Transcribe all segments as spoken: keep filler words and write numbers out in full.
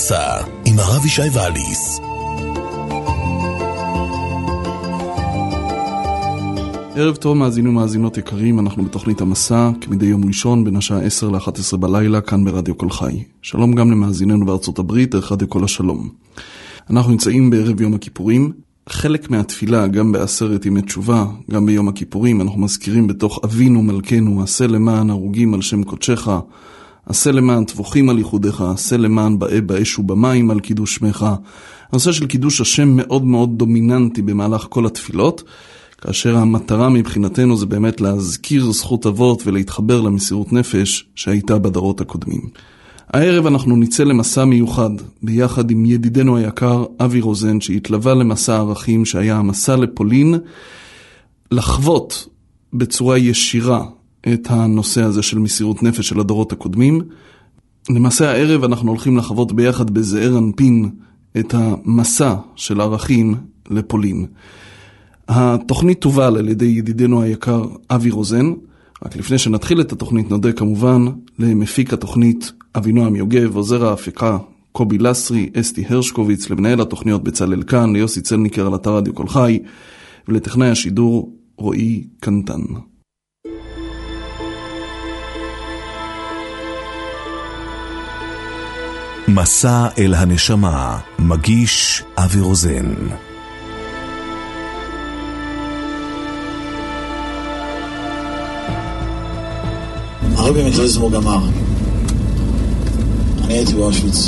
המסע עם הרב ישי ואליס. ערב טוב מאזינים ומאזינות יקרים, אנחנו בתוכנית המסע כמדי יום ראשון בין השעה עשר לאחת עשרה בלילה כאן ברדיו כל חי. שלום גם למאזיננו בארצות הברית דרך רדיו כל השלום. אנחנו נמצאים בערב יום הכיפורים. חלק מהתפילה גם בעשרת ימי תשובה, גם ביום הכיפורים, אנחנו מזכירים בתוך אבינו מלכנו, עשה למען הרוגים על שם קודשך, עשה למען טבוחים על ייחודך, עשה למען באי באש ובמים על קידוש שמך. הנושא של קידוש השם מאוד מאוד דומיננטי במהלך כל התפילות, כאשר המטרה מבחינתנו זה באמת להזכיר זכות אבות ולהתחבר למסירות נפש שהייתה בדורות הקודמים. הערב אנחנו נצא למסע מיוחד ביחד עם ידידנו היקר אבי רוזן, שהתלווה למסע ערכים שהיה המסע לפולין, לחוות בצורה ישירה את הנושא הזה של מסירות נפש של הדורות הקודמים. למעשה הערב אנחנו הולכים לחוות ביחד בזעיר אנפין את המסע של ערכים לפולין. התוכנית תובל על ידי ידידנו היקר אבי רוזן. רק לפני שנתחיל את התוכנית נודה כמובן למפיק התוכנית אבינועם יוגב, עוזר ההפקה קובי לסרי, אסתי הרשקוביץ, למנהל התוכניות בצלאל כאן, ליוסי צלניקר על אתר רדיו כל חי, ולטכנאי השידור רועי קנטן. מסע אל הנשמה, מגיש אבי רוזן. הרבי מטריזמו גמר. אני הייתי באושוויץ,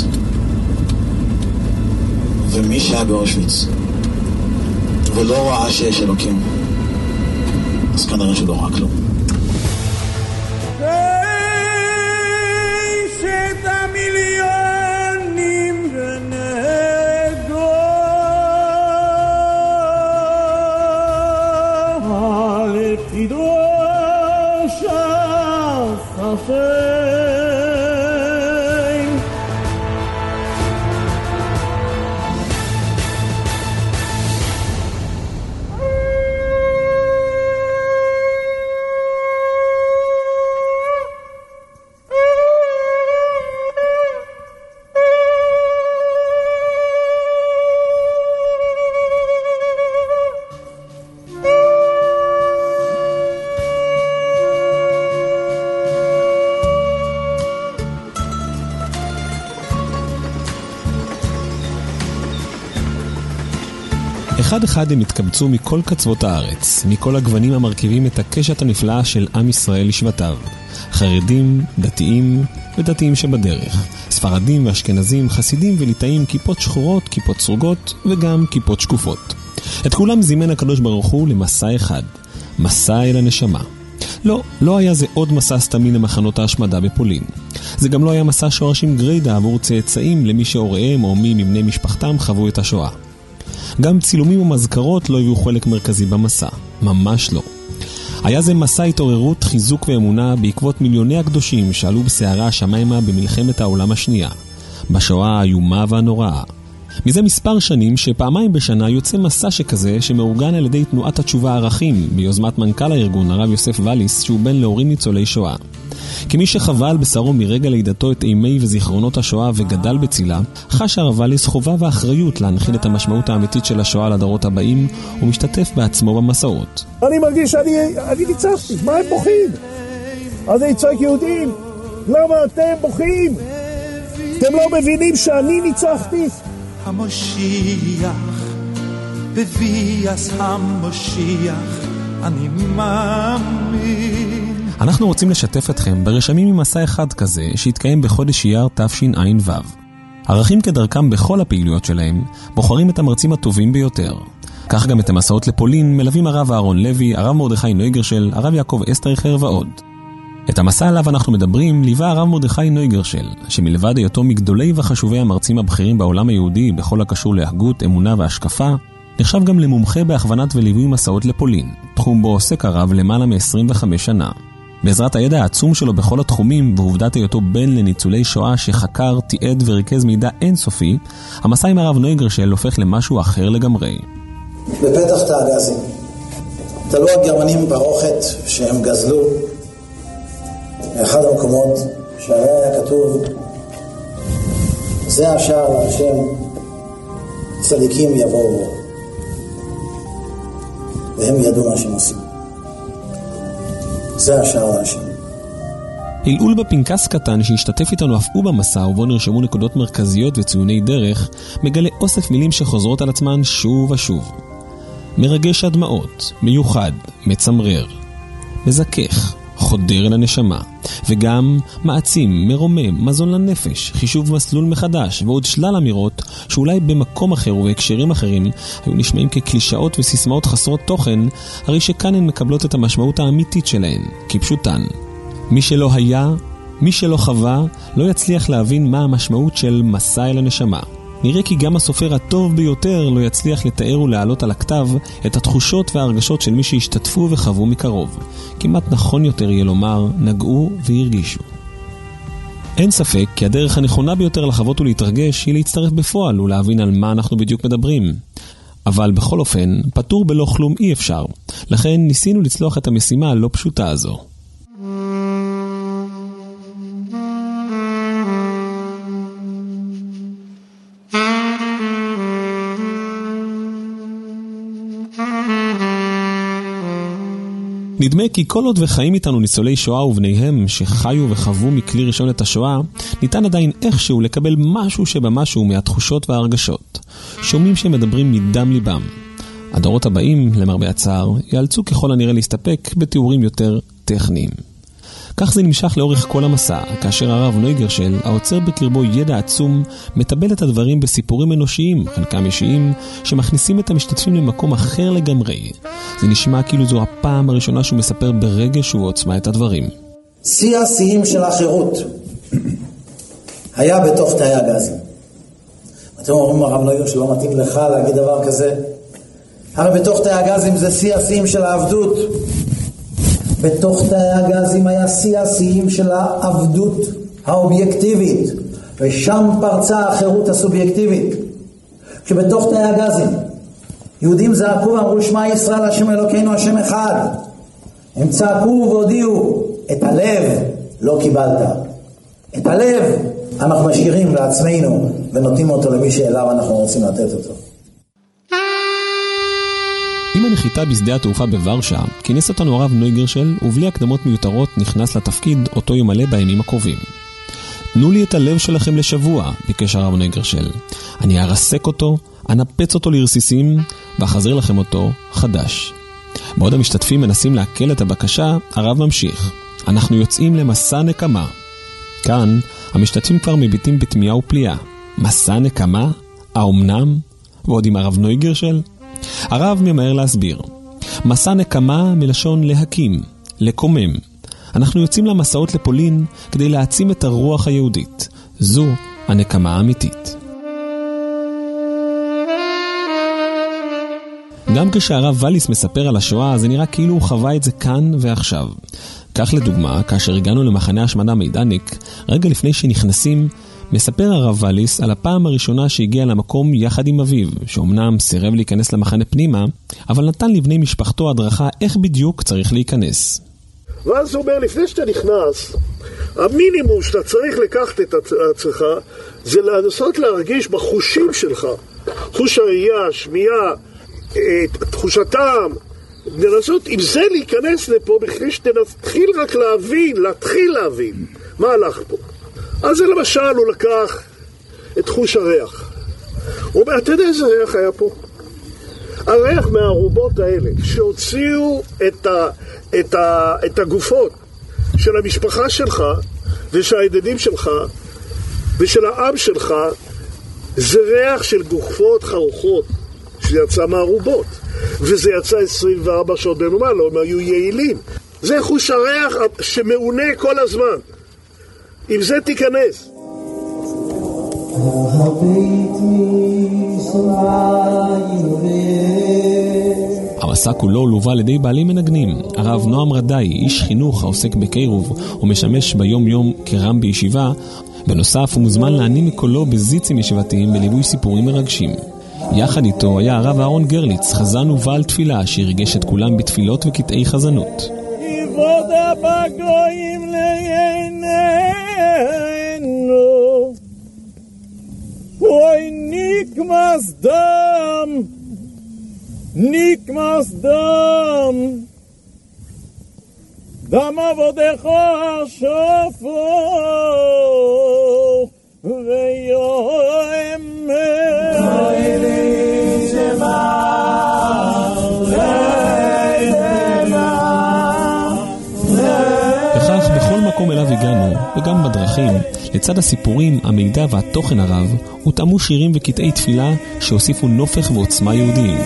ומי שהיה באושוויץ ולא ראה שיש אלוקים, אז כנראה שלא ראה כלום. ששת המיליונים ונגו על קדוש הספר. אחד אחד הם התקבצו מכל קצוות הארץ, מכל הגוונים המרכיבים את הקשת הנפלאה של עם ישראל לשבטיו. חרדים, דתיים ודתיים שבדרך, ספרדים ואשכנזים, חסידים וליטאים, כיפות שחורות, כיפות סרוגות וגם כיפות שקופות. את כולם זימן הקדוש ברוך הוא למסע אחד, מסע אל הנשמה. לא, לא היה זה עוד מסע סתמי למחנות ההשמדה בפולין. זה גם לא היה מסע שורשים גרידא עבור צאצאים למי שהוריהם או מי מבני משפחתם חוו את השואה. גם צילומים ומזכרות לא היו חלק מרכזי במסע, ממש לא. היה זה מסע התעוררות, חיזוק ואמונה בעקבות מיליוני הקדושים שעלו בסערה השמיימה במלחמת העולם השנייה, בשואה האיומה והנוראה. מזה מספר שנים שפעמיים בשנה יוצא מסע שכזה שמאורגן על ידי תנועת התשובה ערכים, ביוזמת מנכ"ל הארגון הרב יוסף ואליס, שהוא בן להורים ניצולי שואה. כמי שחווה על בשרו מרגע לידתו את אימי וזיכרונות השואה וגדל בצילה, חש הרב ואליס חובה ואחריות להנחיל את המשמעות האמיתית של השואה לדורות הבאים, ומשתתף בעצמו במסעות. אני מרגיש שאני אני ניצחתי, מה הם בוכים? אז אני צועק יהודים, למה אתם בוכים? אתם לא מבינים שאני ניצחתי? המשיח, בביאס המשיח, אני מאמין. אנחנו רוצים לשתף אתכם ברשמים ממסע אחד כזה שהתקיים בחודש אייר תשע"ו. ערכים כדרכם בכל הפעילויות שלהם בוחרים את המרצים הטובים ביותר. כך גם את המסעות לפולין מלווים הרב אהרון לוי, הרב מרדכי נויגרשל, הרב יעקב אסטריכר ועוד. את המסע עליו אנחנו מדברים ליווה הרב מרדכי נויגרשל, שמלבד היותו מגדולי וחשובי המרצים הבכירים בעולם היהודי בכל הקשור להגות, אמונה והשקפה, נחשב גם למומחה בהכוונת וליווי מסעות לפולין, תחום בו עוסק הרב למעלה מ-עשרים וחמש שנה. בעזרת הידע העצום שלו בכל התחומים ועובדת היותו בן לניצולי שואה שחקר, תיעד וריכז מידע אינסופי, המסע עם הרב נויגרשל הופך למשהו אחר לגמרי. בפתח תאגזים תלו הגרמנים ברוכת שהם גזלו מאחד המקומות שעליה היה כתוב זה השער להשם, צדיקים יבואו והם ידעו מה שהם עושים. זה השער להשם. הילעול בפנקס קטן שהשתתף איתנו אף הוא במסע ובו נרשמו נקודות מרכזיות וציוני דרך, מגלה אוסף מילים שחוזרות על עצמן שוב ושוב. מרגש הדמעות, מיוחד, מצמרר, מזכך, חודר אל הנשמה, וגם מעצים, מרומם, מזון לנפש, חישוב מסלול מחדש, ועוד שלל אמירות שאולי במקום אחר ובהקשרים אחרים היו נשמעים כקלישאות וסיסמאות חסרות תוכן, הרי שכאן הן מקבלות את המשמעות האמיתית שלהן, כפשוטן. מי שלא היה, מי שלא חווה, לא יצליח להבין מה המשמעות של מסע אל הנשמה. נראה כי גם הסופר הטוב ביותר לא יצליח לתאר ולהעלות על הכתב את התחושות וההרגשות של מי שהשתתפו וחוו מקרוב. כמעט נכון יותר יהיה לומר, נגעו והרגישו. אין ספק כי הדרך הנכונה ביותר לחוות ולהתרגש היא להצטרף בפועל ולהבין על מה אנחנו בדיוק מדברים. אבל בכל אופן, פטור בלא כלום אי אפשר. לכן ניסינו לצלוח את המשימה הלא פשוטה הזו. נדמה כי כל עוד וחיים איתנו ניצולי שואה ובניהם שחיו וחוו מכלי ראשון את השואה, ניתן עדיין איכשהו לקבל משהו שבמשהו מהתחושות וההרגשות. שומעים שהם מדברים מדם ליבם. הדורות הבאים, למרבה הצער, יאלצו ככל הנראה להסתפק בתיאורים יותר טכניים. כך זה נמשך לאורך כל המסע, כאשר הרב נויגרשל, העוצר בקרבו ידע עצום, מטבל את הדברים בסיפורים אנושיים, חלקם אישיים, שמכניסים את המשתתפים למקום אחר לגמרי. זה נשמע כאילו זו הפעם הראשונה שהוא מספר ברגש ועוצמה את הדברים. שיא השיאים של החירות היה בתוך תאי הגזים. אתם אומרים, הרב נויגרשל, לא מתאים לך להגיד דבר כזה? הרי בתוך תאי הגזים זה שיא השיאים של העבדות. בתוך תאי הגזים היה שיא השיאים של העבדות האובייקטיבית, ושם פרצה החירות הסובייקטיבית. כשבתוך תאי הגזים יהודים זעקו ואמרו, שמע ישראל השם אלוקינו השם אחד, הם צעקו והודיעו, את הלב לא קיבלת. את הלב אנחנו משאירים לעצמנו ונותנים אותו למי שאליו אנחנו רוצים לתת אותו. עם הנחיתה בשדה התעופה בוורשה, כינס אותנו הרב נויגרשל, ובלי הקדמות מיותרות נכנס לתפקיד אותו ימלא בימים הקרובים. תנו לי את הלב שלכם לשבוע, ביקש הרב נויגרשל. אני ארסק אותו, אנפץ אותו לרסיסים, ואחזיר לכם אותו חדש. בעוד המשתתפים מנסים להקל את הבקשה, הרב ממשיך. אנחנו יוצאים למסע נקמה. כאן, המשתתפים כבר מביטים בתמיהה ופליאה. מסע נקמה? האומנם? ועוד עם הרב נויגרשל? הרב ממהר להסביר. מסע נקמה מלשון להקים, לקומם. אנחנו יוצאים למסעות לפולין כדי להעצים את הרוח היהודית. זו הנקמה האמיתית. גם כשהרב וליס מספר על השואה, זה נראה כאילו הוא חווה את זה כאן ועכשיו. כך לדוגמה, כאשר הגענו למחנה השמדה מידניק, רגע לפני שנכנסים, מספר הרב וליס על הפעם הראשונה שהגיע למקום יחד עם אביו, שאומנם סירב להיכנס למחנה פנימה, אבל נתן לבני משפחתו הדרכה איך בדיוק צריך להיכנס. ואז הוא אומר, לפני שאתה נכנס, המינימום שאתה צריך לקחת את עצמך, זה לנסות להרגיש בחושים שלך, חוש הראייה, שמיעה, תחושתם, לנסות עם זה להיכנס לפה, בכדי שתתחיל רק להבין, להתחיל להבין מה הלך פה. אז זה למשל הוא לקח את חוש הריח. הוא אומר, אתה יודע איזה ריח היה פה? הריח מהערובות האלה, שהוציאו את, ה, את, ה, את הגופות של המשפחה שלך ושל הידידים שלך ושל העם שלך, זה ריח של גופות חרוכות שיצא מהערובות, וזה יצא עשרים וארבע שעות בנומה, לא, הם היו יעילים. זה חוש הריח שמעונה כל הזמן. עם זה תיכנס. המסע כולו לובה על ידי בעלים מנגנים. הרב נועם רדאי, איש חינוך העוסק בקירוב ומשמש ביום יום כרם בישיבה, בנוסף הוא מוזמן להנים מקולו בזיצים ישיבתיים בליווי סיפורים מרגשים. יחד איתו היה הרב אהרון גרליץ, חזן ובעל תפילה שהרגש את כולם בתפילות וקטעי חזנות. יבודה בגויים לעינינו Oi nikmas dam, nikmas dam, dam avodecha shofo veyoemer Koili shema וכך בכל מקום אליו הגענו, וגם בדרכים, לצד הסיפורים, המידע והתוכן הרב, הותאמו שירים וקטעי תפילה שהוסיפו נופך ועוצמה יהודיים.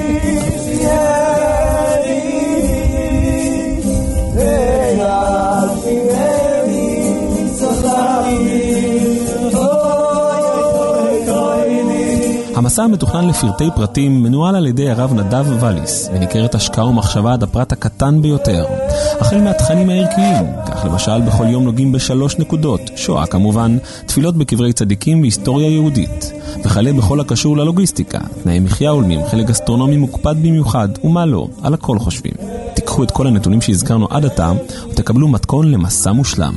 המסע המתוכנן לפרטי פרטים מנוהל על ידי הרב נדב וליס, וניכרת השקעה ומחשבה עד הפרט הקטן ביותר. החל מהתכנים הערכיים, כך למשל בכל יום נוגעים בשלוש נקודות, שואה כמובן, תפילות בקברי צדיקים והיסטוריה יהודית, וכלה בכל הקשור ללוגיסטיקה, תנאי מחיה הולמים, חלק גסטרונומי מוקפד במיוחד, ומה לא, על הכל חושבים. תיקחו את כל הנתונים שהזכרנו עד עתה, ותקבלו מתכון למסע מושלם.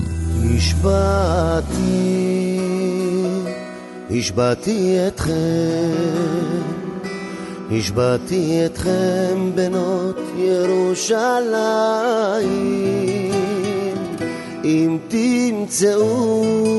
השבעתי השבעתי אתכם, השבעתי אתכם בנות ירושלים, אם תמצאו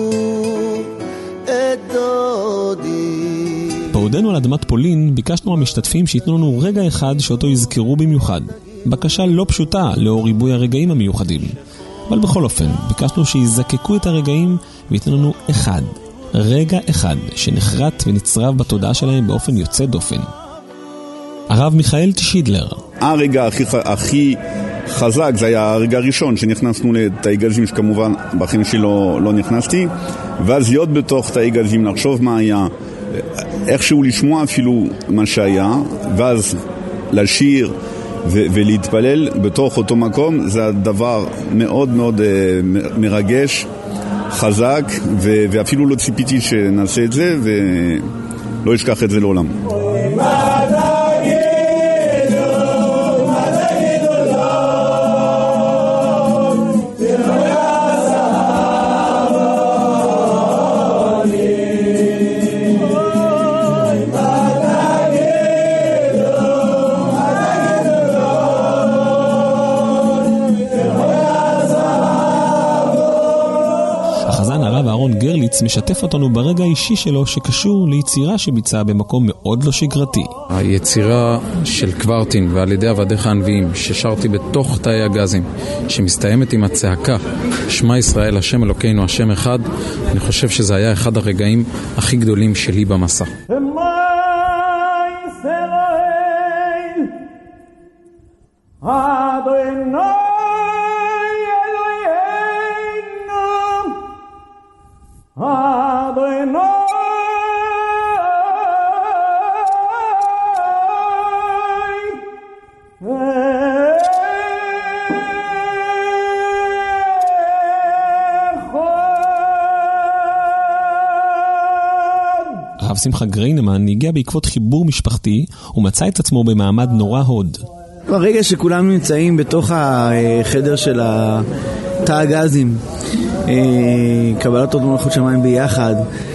את דודי. בעודנו על אדמת פולין ביקשנו המשתתפים שיתנו לנו רגע אחד שאותו יזכרו במיוחד. בקשה לא פשוטה לאור ריבוי הרגעים המיוחדים, אבל בכל אופן ביקשנו שיזקקו את הרגעים ויתנו לנו אחד, רגע אחד שנחרט ונצרב בתודעה שלהם באופן יוצא דופן. הרב מיכאל תשידלר. הרגע הכי, הכי חזק זה היה הרגע הראשון שנכנסנו לתאי גזים, שכמובן בחיים שלי לא, לא נכנסתי, ואז להיות בתוך תאי גזים, לחשוב מה היה, איכשהו לשמוע אפילו מה שהיה, ואז לשיר ו- ולהתפלל בתוך אותו מקום, זה הדבר מאוד מאוד uh, מרגש, חזק, ו- ואפילו לא ציפיתי שנעשה את זה, ולא אשכח את זה לעולם. גרליץ משתף אותנו ברגע האישי שלו שקשור ליצירה שביצע במקום מאוד לא שגרתי. היצירה של קוורטין ועל ידי עבדיך הנביאים ששרתי בתוך תאי הגזים, שמסתיימת עם הצעקה שמע ישראל השם אלוקינו השם אחד, אני חושב שזה היה אחד הרגעים הכי גדולים שלי במסע. הרב שמחה גריינמן הגיע בעקבות חיבור משפחתי ומצא את עצמו במעמד נורא הוד. ברגע שכולנו נמצאים בתוך החדר של תא הגזים, קבלת עוד מלכות שמיים ביחד,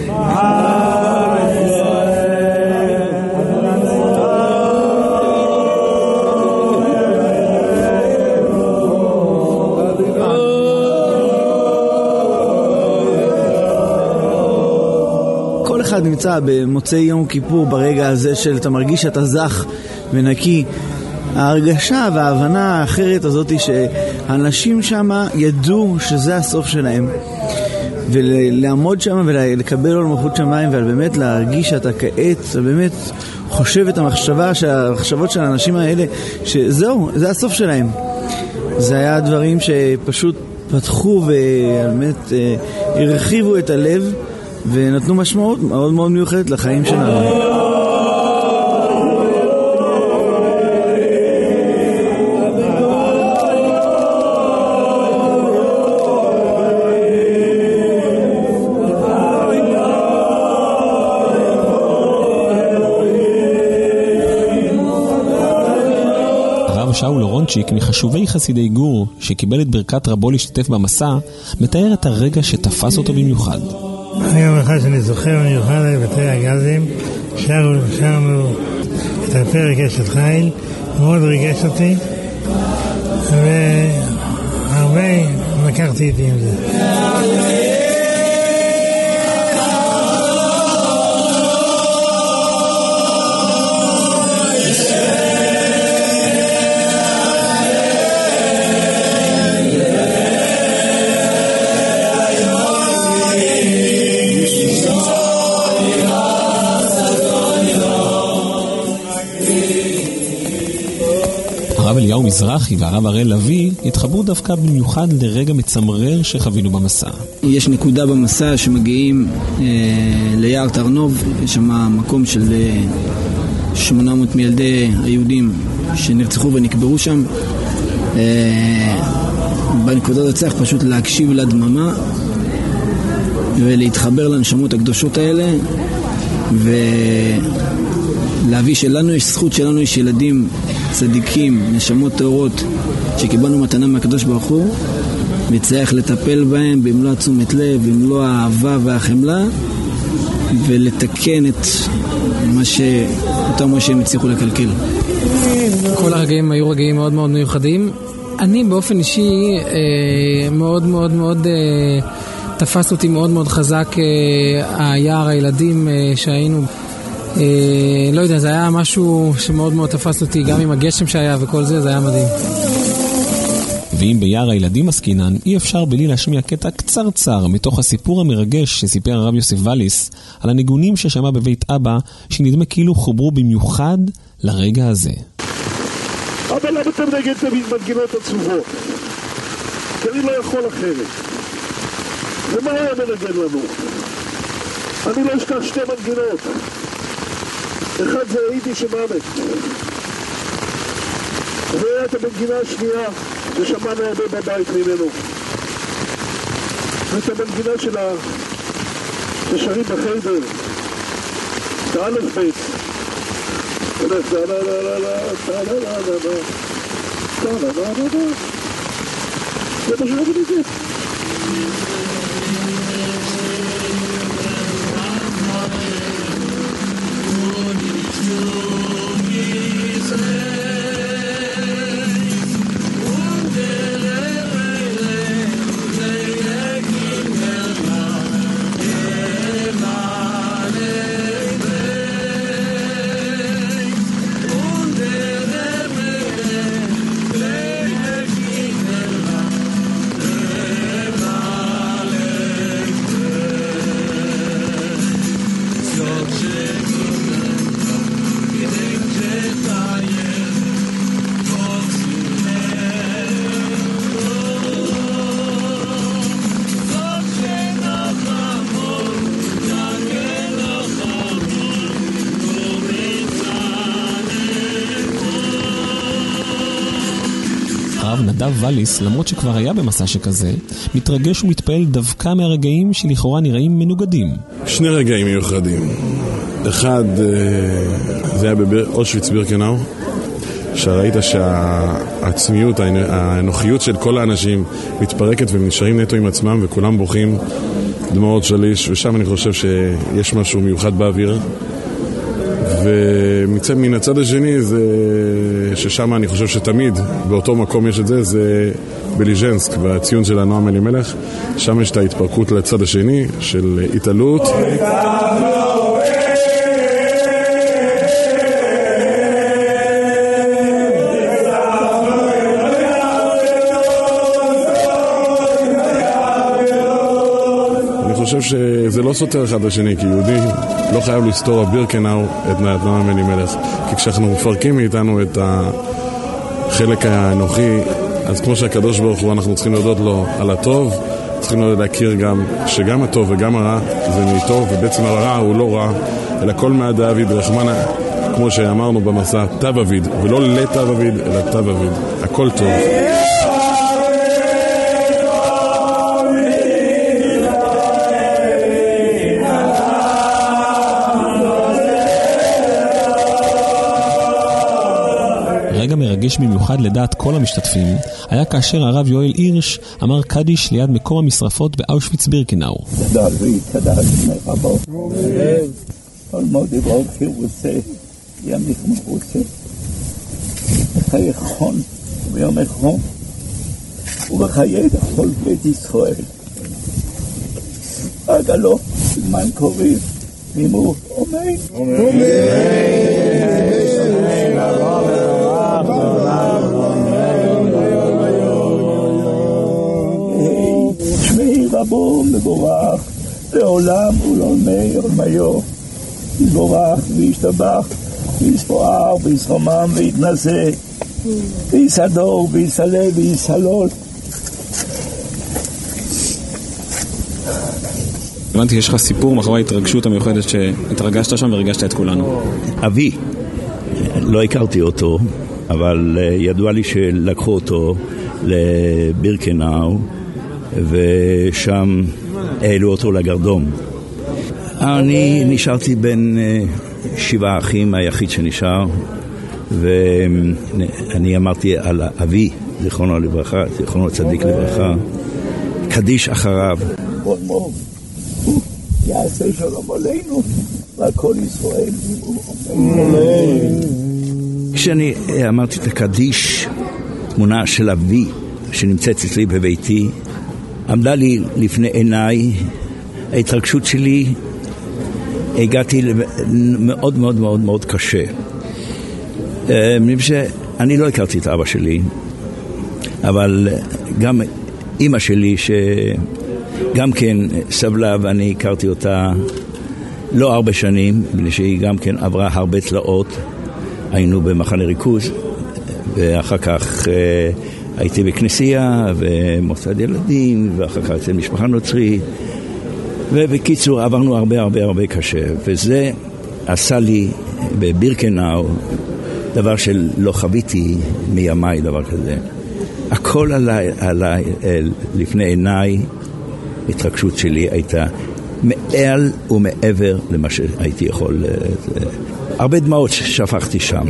אחד נמצא במוצאי יום כיפור ברגע הזה של אתה מרגיש שאתה זך ונקי. ההרגשה וההבנה האחרת הזאת שהאנשים שם ידעו שזה הסוף שלהם, ולעמוד שם ולקבל על מלכות שמיים ובאמת להרגיש שאתה כעת באמת חושב את המחשבה שהמחשבות של האנשים האלה שזהו, זה הסוף שלהם. זה היה דברים שפשוט פתחו ובאמת הרחיבו את הלב ונתנו משמעות מאוד מאוד מיוחדת לחיים שלנו. הרב שאול אורונצ'יק, מחשובי חסידי גור שקיבל את ברכת רבו להשתתף במסע, מתאר את הרגע שתפס אותו במיוחד. היום אחד שאני זוכר במיוחד בבתי הגזים, שרנו, שרנו את הפרק אשת חיל, מאוד ריגש אותי, והרבה לקחתי איתי עם זה. הרב אליהו מזרחי והרב הראל לוי התחברו דווקא במיוחד לרגע מצמרר שחווינו במסע. יש נקודה במסע שמגיעים אה, ליער תרנוב, יש שם מקום של אה, שמונה מאות מילדי היהודים שנרצחו ונקברו שם. אה, בנקודה הזאת צריך פשוט להקשיב לדממה ולהתחבר לנשמות הקדושות האלה ולהביא שלנו יש זכות, שלנו יש ילדים צדיקים, נשמות טהורות שקיבלנו מתנה מהקדוש ברוך הוא, וצריך לטפל בהם במלוא תשומת לב, במלוא האהבה והחמלה, ולתקן את מה שאותם מה שהם הצליחו לקלקל. כל הרגעים היו רגעים מאוד מאוד מיוחדים. אני באופן אישי אה, מאוד מאוד מאוד אה, תפס אותי מאוד מאוד חזק אה, היער הילדים אה, שהיינו. אה, לא יודע, זה היה משהו שמאוד מאוד תפס אותי, גם עם הגשם שהיה וכל זה, זה היה מדהים. ואם ביער הילדים עסקינן, אי אפשר בלי להשמיע קטע קצרצר מתוך הסיפור המרגש שסיפר הרב יוסף ואליס על הניגונים ששמע בבית אבא, שנדמה כאילו חוברו במיוחד לרגע הזה. אבל למה אתם נגד תמיד מנגינות עצובות? כי אני לא יכול אחרת. ומה היה מנגן לנו? אני לא אשכח שתי מנגינות. אחד זה היידיש המאמת. והיה את המנגינה השנייה ששמענו הרבה בבית ממנו. ואת המנגינה שלה ששרים בחדר. את האלף בית. זה פשוט לא בניגד. נדב ואליס, למרות שכבר היה במסע שכזה, מתרגש ומתפעל דווקא מהרגעים שלכאורה נראים מנוגדים. שני רגעים מיוחדים. אחד, זה היה באושוויץ בירקנאו, שראית שהעצמיות, האנוכיות של כל האנשים מתפרקת והם נשארים נטו עם עצמם וכולם בוכים דמעות שליש, ושם אני חושב שיש משהו מיוחד באוויר. ומן הצד השני זה ששם אני חושב שתמיד באותו מקום יש את זה, זה בליז'נסק, בציון של נועם אלימלך. שם יש את ההתפרקות לצד השני של התעלות. אני חושב שזה לא סותר אחד השני, כי יהודי לא חייב לסתור בירקנאו את נועם אלימלך, כי כשאנחנו מפרקים מאיתנו את החלק האנוכי, אז כמו שהקדוש ברוך הוא, אנחנו צריכים להודות לו על הטוב, צריכים להכיר גם שגם הטוב וגם הרע זה מטוב, ובעצם הרע הוא לא רע, אלא כל מעד אביד רחמנה, כמו שאמרנו במסע, תו אביד, ולא לתו אביד, אלא תו אביד, הכל טוב. רגע מרגש במיוחד מיוחד לדעת כל המשתתפים היה כאשר הרב יואל הירש אמר קדיש ליד מקום המשרפות באושוויץ בירקנאו. תודה רבי, תודה רבי רבו. כל מאוד דברוק פירוסה, ימיך מחוצה. בחיי חון ויום חון, ובחיי לכל בית ישראל. עגלו, זמן קוריב, מימו, אומן. אומן. שמי רבו מבורך, לעולם ולעולמי עולמיו. יתבורך וישתבח, ויספואר, ויסחומם, ויתנשא, ויסדור, ויסלה, ויסלול. הבנתי, יש לך סיפור מאחורי ההתרגשות המיוחדת שהתרגשת שם ורגשת את כולנו. אבי, לא הכרתי אותו, אבל ידוע לי שלקחו אותו לבירקנאו, ושם העלו אותו לגרדום. אני נשארתי בין שבעה אחים, היחיד שנשאר, ואני אמרתי על אבי, זיכרונו לברכה, זיכרונו צדיק לברכה, קדיש אחריו. בוא מור, יעשה שלום עלינו, והכל ישראל. כשאני אמרתי את הקדיש, תמונה של אבי שנמצאת אצלי בביתי, עמדה לי לפני עיניי, ההתרגשות שלי, הגעתי מאוד מאוד מאוד מאוד קשה. אני לא הכרתי את אבא שלי, אבל גם אמא שלי שגם כן סבלה ואני הכרתי אותה לא הרבה שנים, בגלל שהיא גם כן עברה הרבה תלאות. היינו במחנה ריכוז, ואחר כך הייתי בכנסייה ומוסד ילדים, ואחר כך אצל משפחה נוצרית, ובקיצור עברנו הרבה הרבה הרבה קשה, וזה עשה לי בבירקנאו דבר שלא חוויתי מימיי, דבר כזה. הכל עליי, עליי לפני עיניי, התרגשות שלי הייתה מעל ומעבר למה שהייתי יכול. הרבה דמעות שפכתי שם.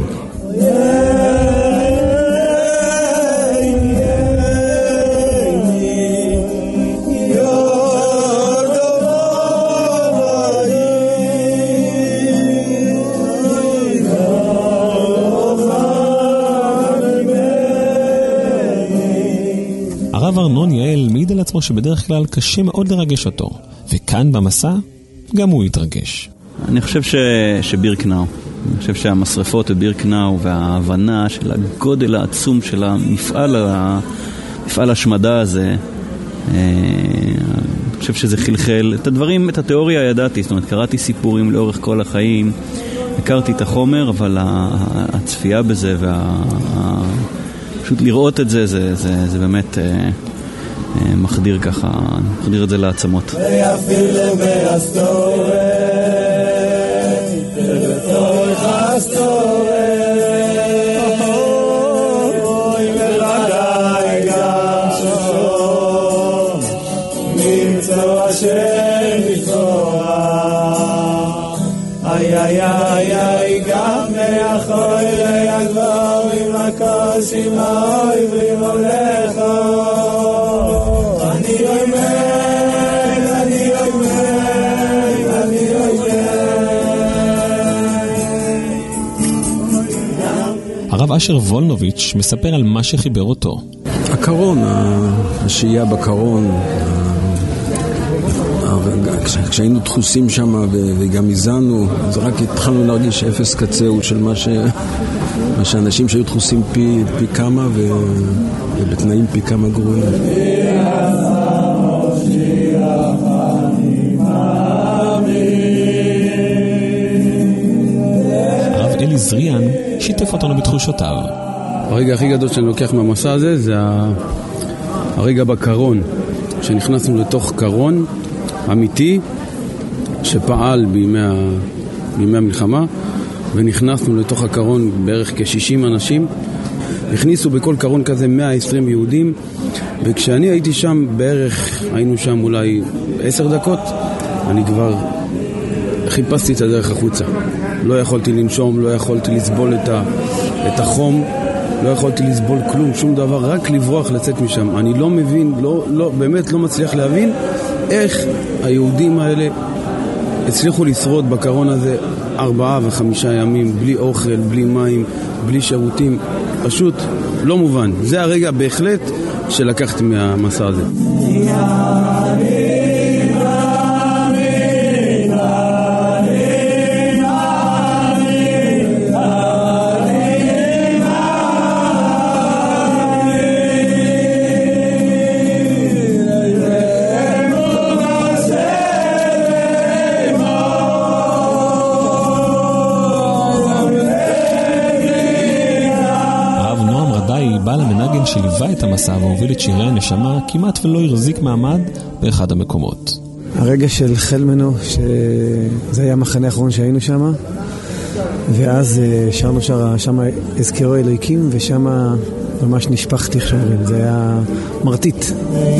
הרב ארנון יעל מעיד על עצמו שבדרך כלל קשה מאוד לרגש אותו, וכאן במסע גם הוא התרגש. אני חושב ש... שבירקנאו, אני חושב שהמשרפות בבירקנאו וההבנה של הגודל העצום של המפעל, המפעל השמדה הזה, אני חושב שזה חלחל. את הדברים, את התיאוריה ידעתי, זאת אומרת, קראתי סיפורים לאורך כל החיים, הכרתי את החומר, אבל הצפייה בזה וה... פשוט לראות את זה, זה, זה, זה באמת אה, אה, מחדיר ככה, מחדיר את זה לעצמות. איי איי איי איי גם מאחורי הגברים הקשים העברים הולך אני עומד, אני עומד, אני עומד. הרב אשר וולנוביץ' מספר על מה שחיבר אותו. הקרון, השהייה בקרון, כשהיינו דחוסים שם וגם הזענו, אז רק התחלנו להרגיש אפס קצהו של מה, ש... מה שאנשים שהיו דחוסים פי, פי כמה ו... ובתנאים פי כמה גרועים. הרב אלי זריאן שיתף אותנו בתחושותיו. הרגע הכי גדול שאני לוקח מהמסע הזה זה הרגע בקרון, שנכנסנו לתוך קרון אמיתי שפעל בימי, ה... בימי המלחמה, ונכנסנו לתוך הקרון בערך כ-שישים אנשים. הכניסו בכל קרון כזה מאה ועשרים יהודים, וכשאני הייתי שם בערך, היינו שם אולי עשר דקות, אני כבר חיפשתי את הדרך החוצה. לא יכולתי לנשום, לא יכולתי לסבול את, ה... את החום, לא יכולתי לסבול כלום, שום דבר, רק לברוח לצאת משם. אני לא מבין, לא, לא, באמת לא מצליח להבין איך היהודים האלה הצליחו לשרוד בקרון הזה ארבעה וחמישה ימים, בלי אוכל, בלי מים, בלי שירותים. פשוט לא מובן. זה הרגע בהחלט שלקחתי מהמסע הזה. שליווה את המסע והוביל את שירי הנשמה, כמעט ולא הרזיק מעמד באחד המקומות. הרגע של חלמנו, שזה היה המחנה האחרון שהיינו שם, ואז שרנו שם הזכרו אלוהיקים, ושם ממש נשפחתי חשובים. זה היה מרטיט.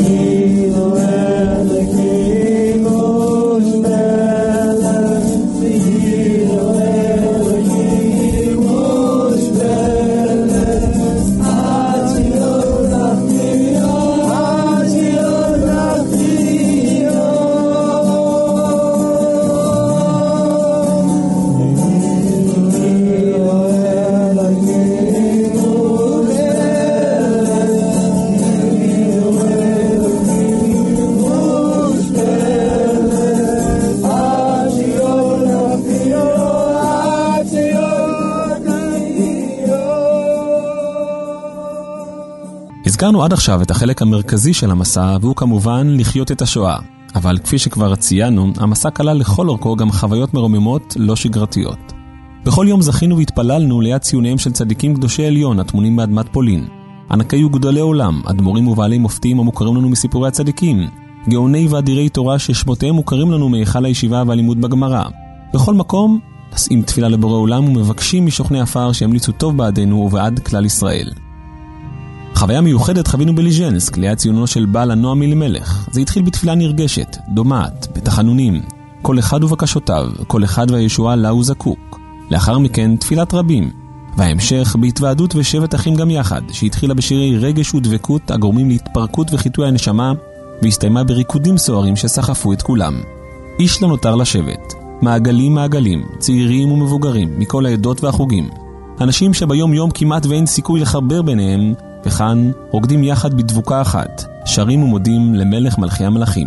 הזכרנו עד עכשיו את החלק המרכזי של המסע, והוא כמובן לחיות את השואה. אבל כפי שכבר ציינו, המסע כלל לכל אורכו גם חוויות מרוממות לא שגרתיות. בכל יום זכינו והתפללנו ליד ציוניהם של צדיקים קדושי עליון התמונים באדמת פולין. ענקי וגדולי עולם, אדמו"רים ובעלי מופתים המוכרים לנו מסיפורי הצדיקים, גאוני ואדירי תורה ששמותיהם מוכרים לנו מהיכל הישיבה והלימוד בגמרא. בכל מקום נשאים תפילה לבורא עולם ומבקשים משוכני עפר שימליצו טוב בעדנו ובעד כלל ישראל. חוויה מיוחדת חווינו בליז'נסק, ליד ציונו של בעל הנועם אלימלך. זה התחיל בתפילה נרגשת, דומעת, בתחנונים. כל אחד ובקשותיו, כל אחד והישועה לה הוא זקוק. לאחר מכן תפילת רבים. וההמשך בהתוועדות ושבט אחים גם יחד, שהתחילה בשירי רגש ודבקות הגורמים להתפרקות וחיתוי הנשמה, והסתיימה בריקודים סוערים שסחפו את כולם. איש לא נותר לשבת. מעגלים מעגלים, צעירים ומבוגרים, מכל העדות והחוגים. אנשים שביום יום כמעט ואין סיכוי לחבר ביניהם, וכאן רוקדים יחד בדבוקה אחת, שרים ומודים למלך מלכי המלכים.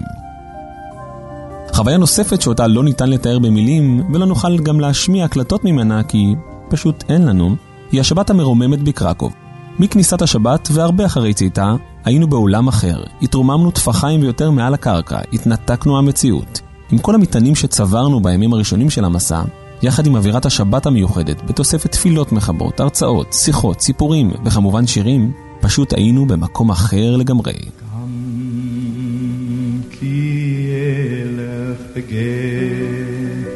חוויה נוספת שאותה לא ניתן לתאר במילים, ולא נוכל גם להשמיע הקלטות ממנה כי פשוט אין לנו, היא השבת המרוממת בקרקוב. מכניסת השבת והרבה אחרי צאתה, היינו בעולם אחר, התרוממנו תפחיים ויותר מעל הקרקע, התנתקנו המציאות. עם כל המטענים שצברנו בימים הראשונים של המסע, יחד עם אווירת השבת המיוחדת, בתוספת תפילות מחברות, הרצאות, שיחות, סיפורים וכמובן שירים, פשוט היינו במקום אחר לגמרי. כי אלך בגט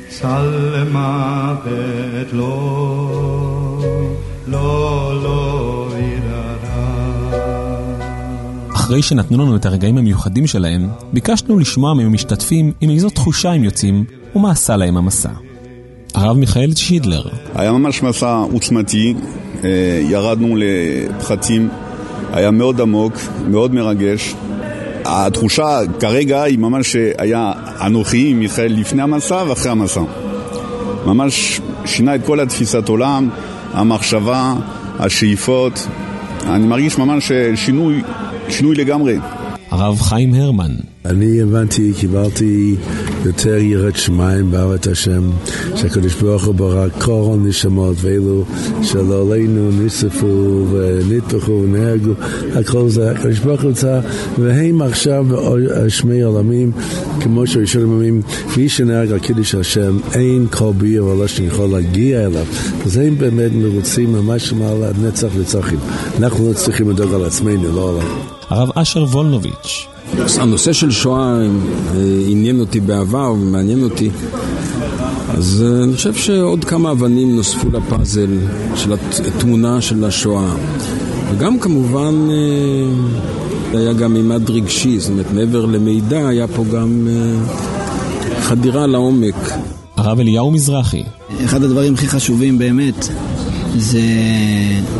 סלמוות לא לא לא יראה. אחרי שנתנו לנו את הרגעים המיוחדים שלהם, ביקשנו לשמוע ממשתתפים עם איזו תחושה הם יוצאים ומה עשה להם המסע. הרב מיכאל שידלר. היה ממש מסע עוצמתי, ירדנו לפחתים, היה מאוד עמוק, מאוד מרגש. התחושה כרגע היא ממש היה אנוכי מיכאל לפני המסע ואחרי המסע. ממש שינה את כל התפיסת עולם, המחשבה, השאיפות. אני מרגיש ממש שינוי, שינוי לגמרי. הרב חיים הרמן. אני הבנתי, קיבלתי יותר יראת שמיים בארץ השם, שהקדוש ברוך הוא ברא כל נשמות ואלו שלא עלינו נשרפו ונטבחו ונהרגו, הכל זה הקדוש ברוך הוא צא, והם עכשיו שמי עולמים, כמו שהראשונים אומרים, מי שנהרג על קידוש השם, אין כל ביר ולא שיכול להגיע אליו. אז הם באמת מרוצים ממש מעל הנצח וצחים. אנחנו לא צריכים לדאוג על עצמנו, לא עליו. הרב אשר וולנוביץ'. הנושא של שואה עניין אותי בעבר ומעניין אותי, אז אני חושב שעוד כמה אבנים נוספו לפאזל של התמונה של השואה, וגם כמובן היה גם מימד רגשי, זאת אומרת מעבר למידע היה פה גם חדירה לעומק. הרב אליהו מזרחי. אחד הדברים הכי חשובים באמת זה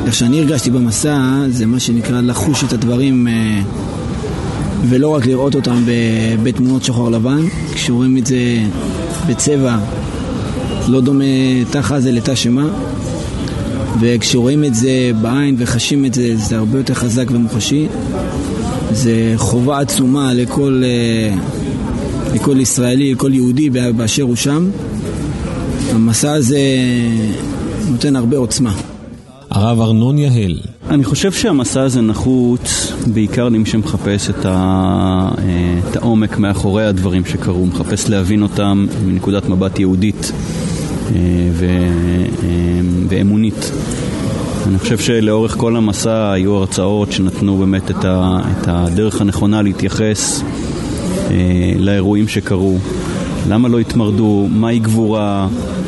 איך שאני הרגשתי במסע, זה מה שנקרא לחוש את הדברים ולא רק לראות אותם בתמונות שחור לבן. כשרואים את זה בצבע, לא דומה תחת זה לתא שמה, וכשרואים את זה בעין וחשים את זה, זה הרבה יותר חזק ומוחשי. זה חובה עצומה לכל, לכל ישראלי, לכל יהודי באשר הוא שם. המסע הזה נותן הרבה עוצמה. הרב ארנון יהל. אני חושב שהמסע הזה נחוץ בעיקר למי שמחפש את, ה... את העומק מאחורי הדברים שקרו, מחפש להבין אותם מנקודת מבט יהודית ו... ואמונית. אני חושב שלאורך כל המסע היו הרצאות שנתנו באמת את, ה... את הדרך הנכונה להתייחס לאירועים שקרו. למה לא התמרדו? מהי גבורה?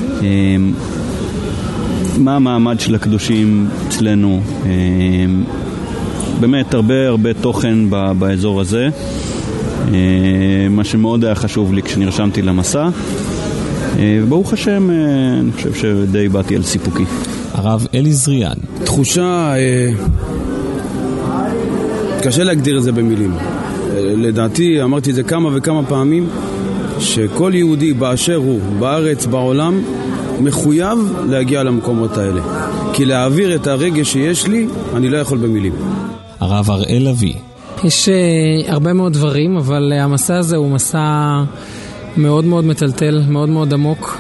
מה המעמד של הקדושים אצלנו? באמת הרבה הרבה תוכן באזור הזה, מה שמאוד היה חשוב לי כשנרשמתי למסע. ברוך השם, אני חושב שדי באתי על סיפוקי. הרב אלי זריאן. תחושה, קשה להגדיר את זה במילים. לדעתי, אמרתי את זה כמה וכמה פעמים, שכל יהודי באשר הוא, בארץ, בעולם, מחויב להגיע למקומות האלה. כי להעביר את הרגש שיש לי, אני לא יכול במילים. הרב אראל אבי. יש uh, הרבה מאוד דברים, אבל uh, המסע הזה הוא מסע מאוד מאוד מטלטל, מאוד מאוד עמוק,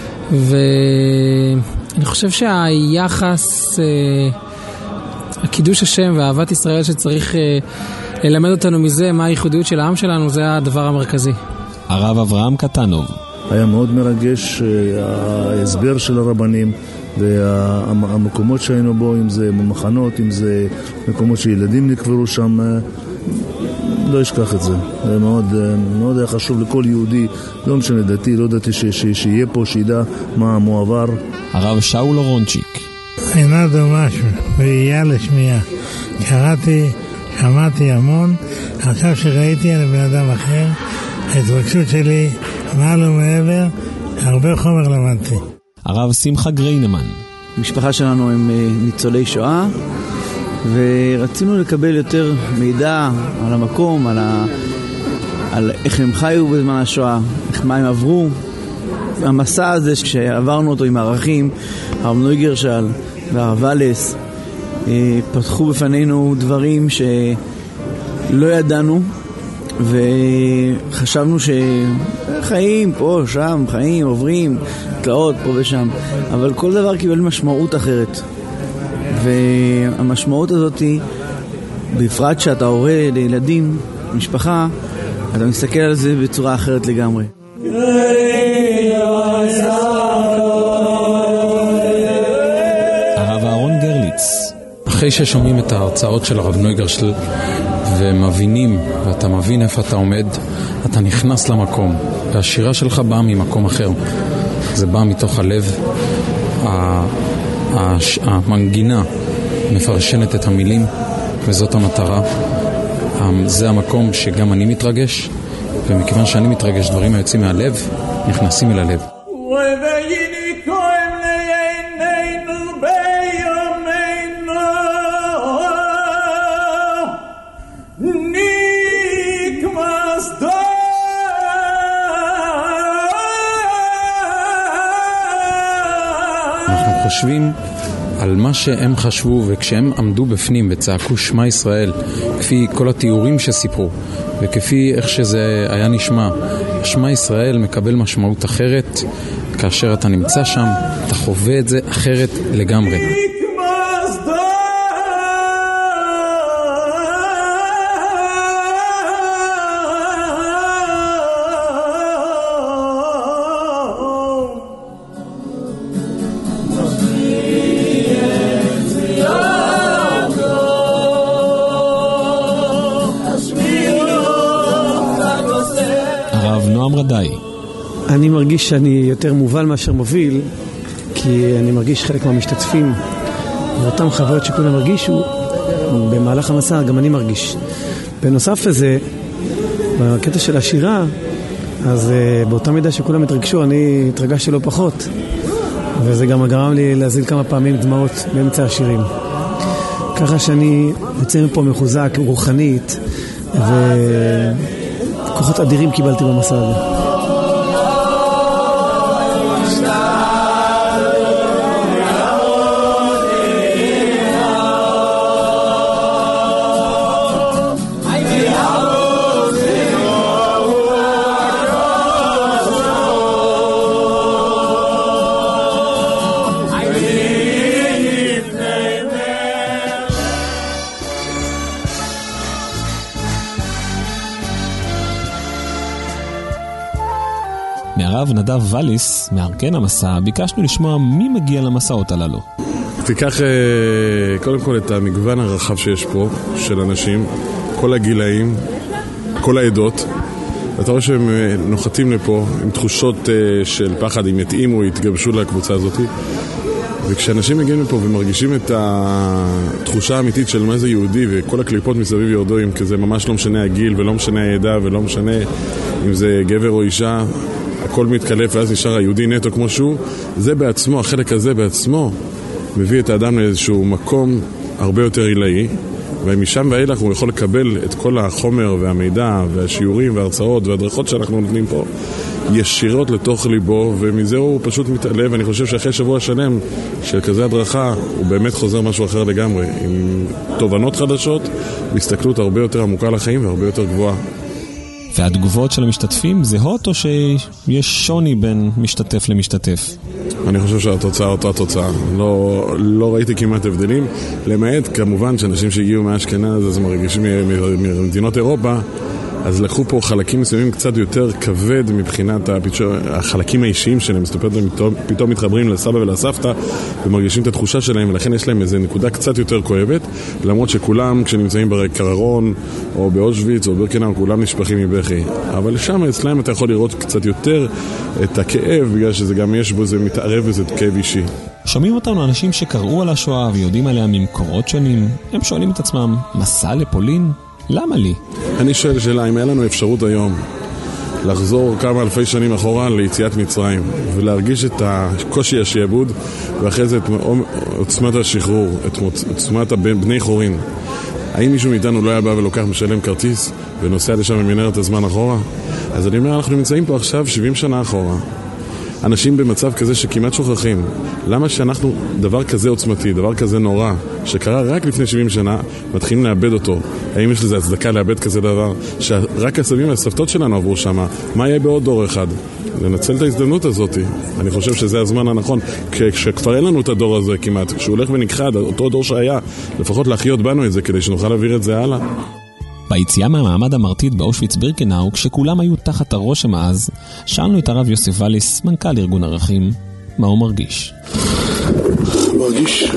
ואני חושב שהיחס, uh, הקידוש השם ואהבת ישראל שצריך uh, ללמד אותנו מזה, מה הייחודיות של העם שלנו, זה הדבר המרכזי. הרב אברהם קטנוב. היה מאוד מרגש ההסבר של הרבנים והמקומות שהיינו בו, אם זה מחנות, אם זה מקומות שילדים נקברו שם, לא אשכח את זה. זה מאוד, מאוד היה חשוב לכל יהודי, לא משנה דתי, לא דתי, ש, ש, שיהיה פה, שידע מה המועבר. הרב שאול אורונצ'יק. אינה דומה ראייה לשמיעה. קראתי, שמעתי המון, עכשיו שראיתי על בן אדם אחר, ההתרגשות שלי מעל ומעבר, הרבה חומר למדתי. הרב שמחה גריינמן. המשפחה שלנו הם ניצולי שואה, ורצינו לקבל יותר מידע על המקום, על, ה... על איך הם חיו בזמן השואה, איך מה הם עברו. המסע הזה שעברנו אותו עם הערכים, הרב נוי גרשל והרב ולס, פתחו בפנינו דברים שלא ידענו, וחשבנו שחיים פה, שם, חיים, עוברים, תלאות פה ושם, אבל כל דבר קיבל משמעות אחרת. והמשמעות הזאת היא, בפרט שאתה הורה לילדים, משפחה, אתה מסתכל על זה בצורה אחרת לגמרי. הרב אהרון גרליץ. אחרי ששומעים את ההרצאות של הרב נוי גרשל ומבינים, ואתה מבין איפה אתה עומד, אתה נכנס למקום, והשירה שלך באה ממקום אחר. זה בא מתוך הלב. המנגינה מפרשנת את המילים, וזאת המטרה. זה המקום שגם אני מתרגש, ומכיוון שאני מתרגש, דברים היוצאים מהלב נכנסים אל הלב. אנחנו חושבים על מה שהם חשבו, וכשהם עמדו בפנים וצעקו שמע ישראל, כפי כל התיאורים שסיפרו וכפי איך שזה היה נשמע, שמע ישראל מקבל משמעות אחרת כאשר אתה נמצא שם, אתה חווה את זה אחרת לגמרי. אני מרגיש שאני יותר מובל מאשר מוביל, כי אני מרגיש חלק מהמשתתפים ואותם חוויות שכולם הרגישו במהלך המסע, גם אני מרגיש. בנוסף לזה, בקטע של השירה, אז uh, באותה מידה שכולם התרגשו, אני התרגשתי לא פחות, וזה גם גרם לי להזיל כמה פעמים דמעות באמצע השירים. ככה שאני יוצא מפה מחוזק, רוחנית, וכוחות אדירים קיבלתי במסע הזה. מהרב נדב וליס, מארגן המסע, ביקשנו לשמוע מי מגיע למסעות הללו. תיקח קודם כל את המגוון הרחב שיש פה של אנשים, כל הגילאים, כל העדות. אתה רואה שהם נוחתים לפה עם תחושות של פחד, אם יתאימו, יתגבשו לקבוצה הזאת. וכשאנשים מגיעים לפה ומרגישים את התחושה האמיתית של מה זה יהודי, וכל הקליפות מסביב יורדו, אם כזה ממש לא משנה הגיל ולא משנה העדה ולא משנה אם זה גבר או אישה, הכל מתקלף ואז נשאר היהודי נטו כמו שהוא, זה בעצמו, החלק הזה בעצמו מביא את האדם לאיזשהו מקום הרבה יותר עילאי, ומשם ואילך הוא יכול לקבל את כל החומר והמידע והשיעורים וההרצאות והדרכות שאנחנו נותנים פה ישירות לתוך ליבו, ומזה הוא פשוט מתעלה. ואני חושב שאחרי שבוע שלם של כזה הדרכה הוא באמת חוזר משהו אחר לגמרי, עם תובנות חדשות והסתכלות הרבה יותר עמוקה לחיים והרבה יותר גבוהה. והתגובות של המשתתפים זהות או שיש שוני בין משתתף למשתתף? אני חושב שהתוצאה אותה תוצאה. לא, לא ראיתי כמעט הבדלים, למעט כמובן שאנשים שהגיעו מהאשכנז אז מרגישים ממדינות אירופה, אז לקחו פה חלקים מסוימים קצת יותר כבד מבחינת החלקים האישיים שלהם, מסתובבת פתאום, פתאום מתחברים לסבא ולסבתא ומרגישים את התחושה שלהם, ולכן יש להם איזו נקודה קצת יותר כואבת, למרות שכולם כשנמצאים בקררון או באושוויץ או בירקנאו כולם נשפכים מבכי, אבל שם אצלם אתה יכול לראות קצת יותר את הכאב, בגלל שזה גם יש בו, זה מתערב וזה כאב אישי. שומעים אותנו אנשים שקראו על השואה ויודעים עליה ממקורות שונים, הם שואלים את עצמם, מסע לפולין? למה לי? אני שואל שאלה, אם היה לנו אפשרות היום לחזור כמה אלפי שנים אחורה ליציאת מצרים ולהרגיש את הקושי השעבוד ואחרי זה את עוצמת השחרור, את עוצמת בני חורין, האם מישהו מאיתנו לא היה בא ולוקח משלם כרטיס ונוסע לשם ומנהר את הזמן אחורה? אז אני אומר, אנחנו נמצאים פה עכשיו שבעים שנה אחורה, אנשים במצב כזה שכמעט שוכחים. למה שאנחנו, דבר כזה עוצמתי, דבר כזה נורא, שקרה רק לפני שבעים שנה, מתחילים לאבד אותו? האם יש לזה הצדקה לאבד כזה דבר? שרק הסבים והסבתות שלנו עברו שמה. מה יהיה בעוד דור אחד? לנצל את ההזדמנות הזאת. אני חושב שזה הזמן הנכון. כשכבר אין לנו את הדור הזה כמעט, כשהוא הולך ונכחד, אותו דור שהיה, לפחות להחיות בנו את זה, כדי שנוכל להעביר את זה הלאה. ביציאה מהמעמד המרטיט באושוויץ בירקנאו, כשכולם היו תחת הרושם אז, שאלנו את הרב יוסף וליס, מנכ"ל ארגון ערכים, מה הוא מרגיש. מרגיש,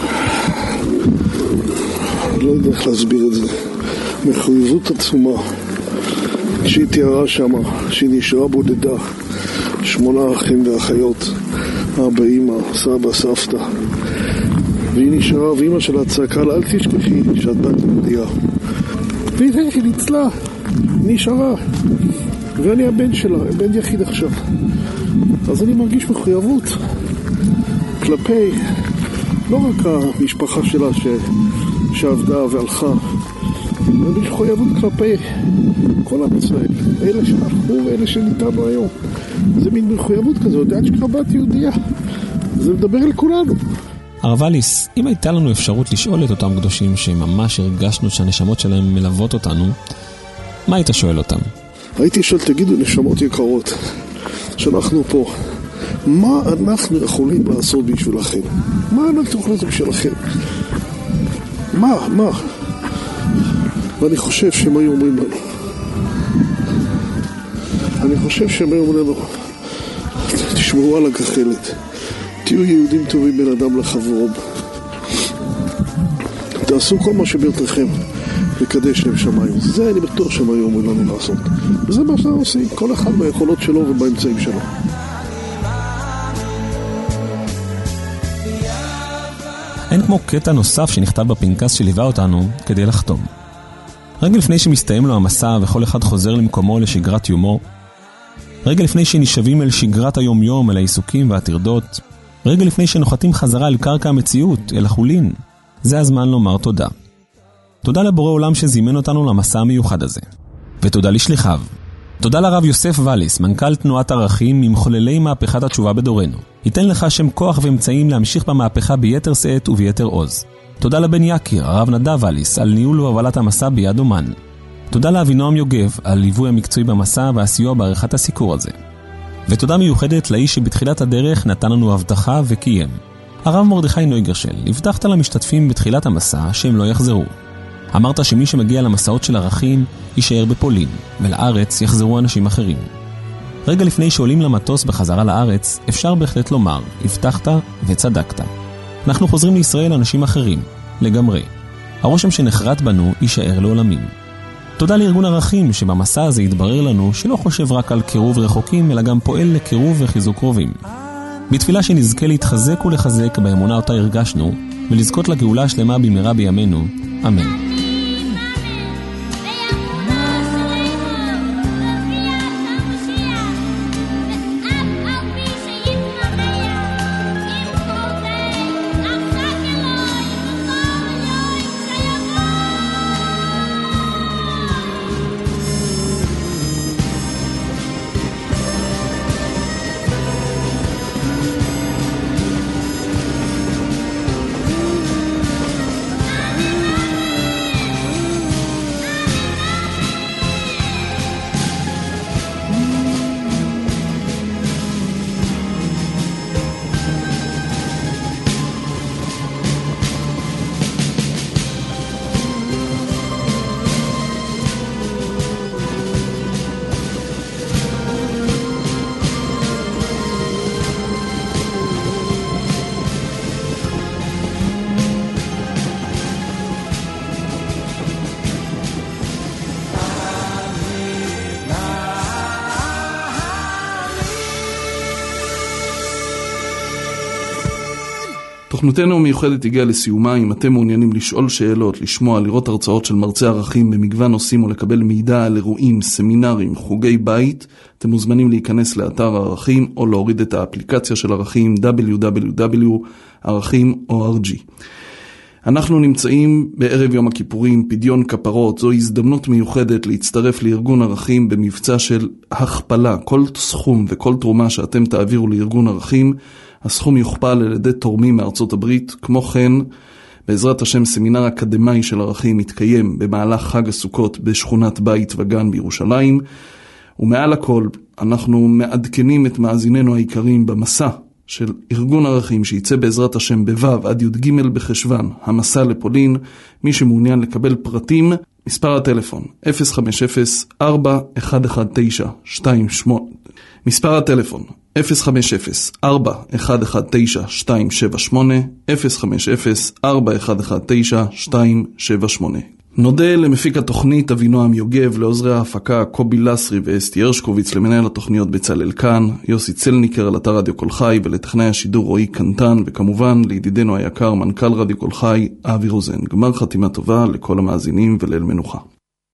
לא יודע איך להסביר את זה, מחויבות עצומה. כשהיא תיארה שמה, שהיא נשארה בודדה, שמונה אחים ואחיות, אבא, אמא, סבא, סבתא, והיא נשארה, ואמא שלה צעקה לה, אל תשכחי שאת בת יהודייה. והנה היא ניצלה, נשארה, ואני הבן שלה, בן יחיד עכשיו. אז אני מרגיש מחויבות כלפי לא רק המשפחה שלה ש... שעבדה והלכה, אני מחויבות כלפי כל עם ישראל, אלה שאנחנו ואלה שניתנו היום. זה מין מחויבות כזאת, עד שכבר בת יהודייה, זה מדבר אל כולנו. הרב וליס, אם הייתה לנו אפשרות לשאול את אותם קדושים שממש הרגשנו שהנשמות שלהם מלוות אותנו, מה היית שואל אותם? הייתי שואל, תגידו נשמות יקרות, שאנחנו פה, מה אנחנו יכולים לעשות בשבילכם? מה אנחנו יכולים לעשות בשבילכם? מה? מה? ואני חושב שהם היו אומרים לנו, אני חושב שהם היו אומרים לנו, תשמעו על הגחלת, תהיו יהודים טובים בין אדם לחברו, תעשו כל מה שבידכם לקדש שם שמיים. זה אני בטוח שהם היו אומרים לנו לעשות, וזה מה שאנחנו עושים, כל אחד ביכולות שלו ובאמצעים שלו. אין כמו קטע נוסף שנכתב בפנקס שליווה אותנו כדי לחתום. רגע לפני שמסתיים לו המסע וכל אחד חוזר למקומו לשגרת יומו, רגע לפני שנשבים אל שגרת היום-יום, אל העיסוקים והטרדות, רגע לפני שנוחתים חזרה אל קרקע המציאות, אל החולין, זה הזמן לומר תודה. תודה לבורא עולם שזימן אותנו למסע המיוחד הזה. ותודה לשליחיו. תודה לרב יוסף וליס, מנכ"ל תנועת ערכים ממחוללי מהפכת התשובה בדורנו. ייתן לך שם כוח ואמצעים להמשיך במהפכה ביתר שאת וביתר עוז. תודה לבן יקיר, הרב נדב וליס, על ניהול והובלת המסע ביד אומן. תודה לאבינועם יוגב על ליווי המקצועי במסע והסיוע בעריכת הסיקור הזה. ותודה מיוחדת לאיש שבתחילת הדרך נתן לנו הבטחה וקיים. הרב מרדכי נויגרשל, הבטחת למשתתפים בתחילת המסע שהם לא יחזרו. אמרת שמי שמגיע למסעות של ערכים יישאר בפולין, ולארץ יחזרו אנשים אחרים. רגע לפני שעולים למטוס בחזרה לארץ, אפשר בהחלט לומר, הבטחת וצדקת. אנחנו חוזרים לישראל אנשים אחרים, לגמרי. הרושם שנחרט בנו יישאר לעולמים. תודה לארגון ערכים שבמסע הזה יתברר לנו שלא חושב רק על קירוב רחוקים, אלא גם פועל לקירוב וחיזוק קרובים. בתפילה שנזכה להתחזק ולחזק באמונה אותה הרגשנו, ולזכות לגאולה שלמה במהרה בימינו. אמן. תוכניתנו המיוחדת הגיעה לסיומה. אם אתם מעוניינים לשאול שאלות, לשמוע, לראות הרצאות של מרצי ערכים במגוון נושאים או לקבל מידע על אירועים, סמינרים, חוגי בית, אתם מוזמנים להיכנס לאתר ערכים או להוריד את האפליקציה של ערכים דאבליו דאבליו דאבליו נקודה ערכים או אר ג'י. אנחנו נמצאים בערב יום הכיפורים, פדיון כפרות. זו הזדמנות מיוחדת להצטרף לארגון ערכים במבצע של הכפלה. כל סכום וכל תרומה שאתם תעבירו לארגון ערכים, הסכום יוכפל על ידי תורמים מארצות הברית. כמו כן, בעזרת השם, סמינר אקדמי של ערכים מתקיים במהלך חג הסוכות בשכונת בית וגן בירושלים. ומעל הכל, אנחנו מעדכנים את מאזיננו העיקריים במסע של ארגון ערכים שיצא בעזרת השם בו' עד י"ג בחשוון, המסע לפולין. מי שמעוניין לקבל פרטים, מספר הטלפון אפס חמש אפס ארבע אחת אחת תשע שתיים שמונה, מספר הטלפון אפס חמש אפס ארבע אחת אחת תשע שתיים שבע שמונה, אפס חמש אפס ארבע אחת אחת תשע שתיים שבע שמונה. נודה למפיק התוכנית אבינועם יוגב, לעוזרי ההפקה קובי לסרי ואסתי הרשקוביץ, למנהל התוכניות בצלאל כאן, יוסי צלניקר על אתר רדיו כל חי, ולטכנאי השידור רועי קנטן, וכמובן לידידנו היקר מנכ"ל רדיו כל חי אבי רוזן. גמר חתימה טובה לכל המאזינים וליל מנוחה.